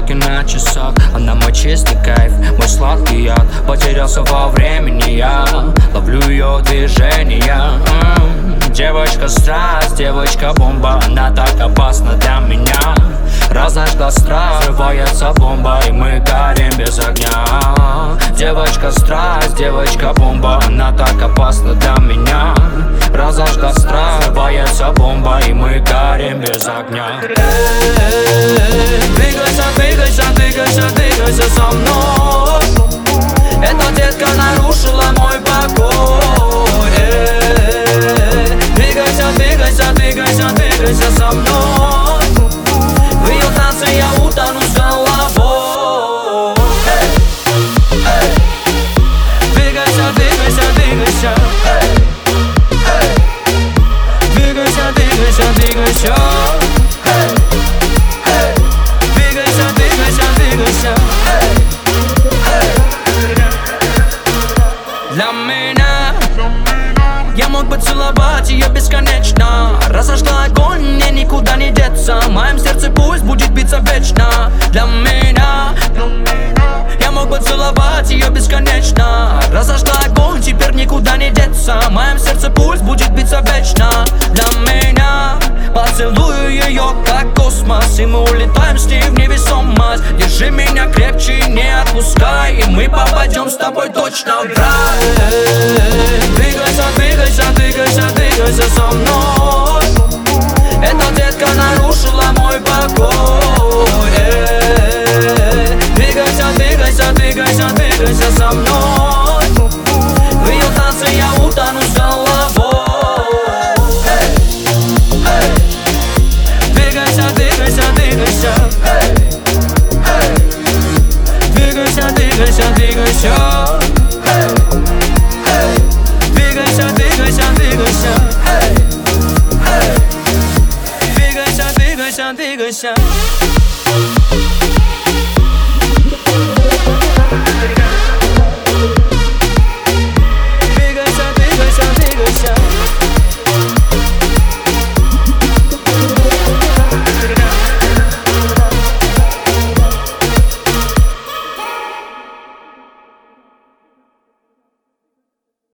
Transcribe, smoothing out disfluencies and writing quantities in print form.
стрелки на часах, она мой чистый кайф, мой сладкий яд. Потерялся во времени я, ловлю ее движения. Девочка страсть, девочка бомба, она так опасна для меня. Разожгла страсть, взрывается бомба, и мы горим без огня. Девочка страсть, девочка бомба, она так опасна для меня. Разожгла страсть, взрывается бомба, и мы горим без огня. Двигайся, двигайся, двигайся, двигайся со мной. Эта детка нарушила мой покой. Двигайся, двигайся, двигайся, двигайся со мной. В ее танце я утону с головой. Двигайся, двигайся, двигайся. Двигайся, двигайся, двигайся. Двигайся, двигайся, двигайся. Для меня я мог бы целовать ее бесконечно. Разожгла огонь, мне никуда не деться. В моем сердце пусть будет биться вечно. Для меня я мог бы целовать ее бесконечно. Разожгла огонь, теперь никуда не деться. В моем сердце пусть будет биться вечно. Для меня поцелую ее как космос, и мы улетаем с ней в невесомость. Держи меня крепче, не отпускай, и мы попадем с тобой точно в рай. Двигайся, двигайся, двигайся, двигайся со мной. Эта детка нарушила мой покой. Двигайся, двигайся, двигайся, двигайся со мной. В ее танце я утону с головой. Двигайся, двигайся, двигайся. Двигайся, двигайся, двигайся. Двигайся, двигайся, двигайся. Двигайся, двигайся, двигайся.